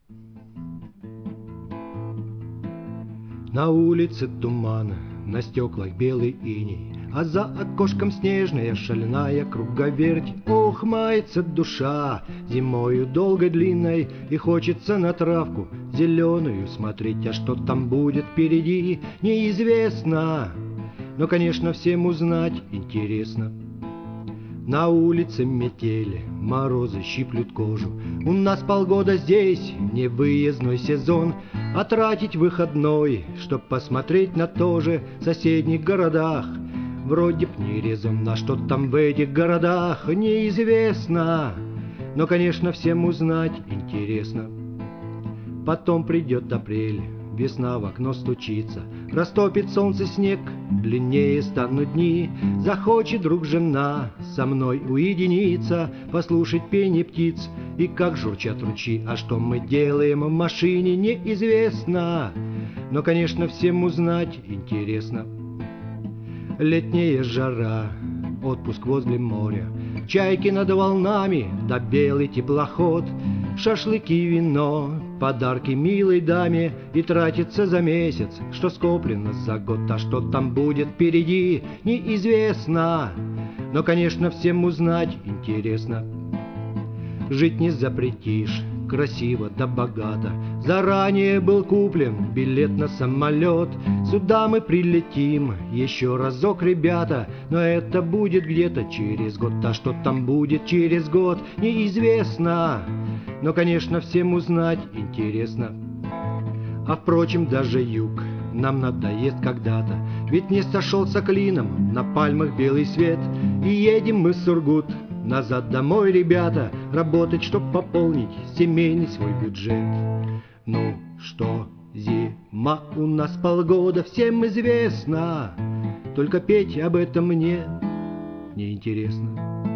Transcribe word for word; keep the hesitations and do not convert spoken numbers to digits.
На улице туман, на стеклах белый иней, а за окошком снежная шальная круговерть. Ох, мается душа зимою долгой длинной, и хочется на травку зеленую смотреть. А что там будет впереди, неизвестно, но, конечно, всем узнать интересно. На улице метели, морозы щиплют кожу. У нас полгода здесь, не выездной сезон, а тратить выходной, чтоб посмотреть на то же в соседних городах, вроде б не резонно. Что там в этих городах, неизвестно, но, конечно, всем узнать интересно. Потом придет апрель, весна в окно стучится, растопит солнце снег, длиннее станут дни. Захочет друг жена со мной уединиться, послушать пение птиц и как журчат ручьи. А что мы делаем в машине, неизвестно, но, конечно, всем узнать интересно. Летняя жара, отпуск возле моря, чайки над волнами, да белый теплоход, шашлыки, вино, подарки милой даме, и тратится за месяц, что скоплено за год. А что там будет впереди, неизвестно, но, конечно, всем узнать интересно. Жить не запретишь, красиво да богато, заранее был куплен билет на самолет. Сюда мы прилетим еще разок, ребята, но это будет где-то через год. А что там будет через год, неизвестно, но, конечно, всем узнать интересно. А впрочем, даже юг нам надоест когда-то, ведь не сошелся клином на пальмах белый свет. И едем мы в Сургут назад домой, ребята, работать, чтоб пополнить семейный свой бюджет. Ну что, зима у нас полгода, всем известно, только петь об этом мне неинтересно.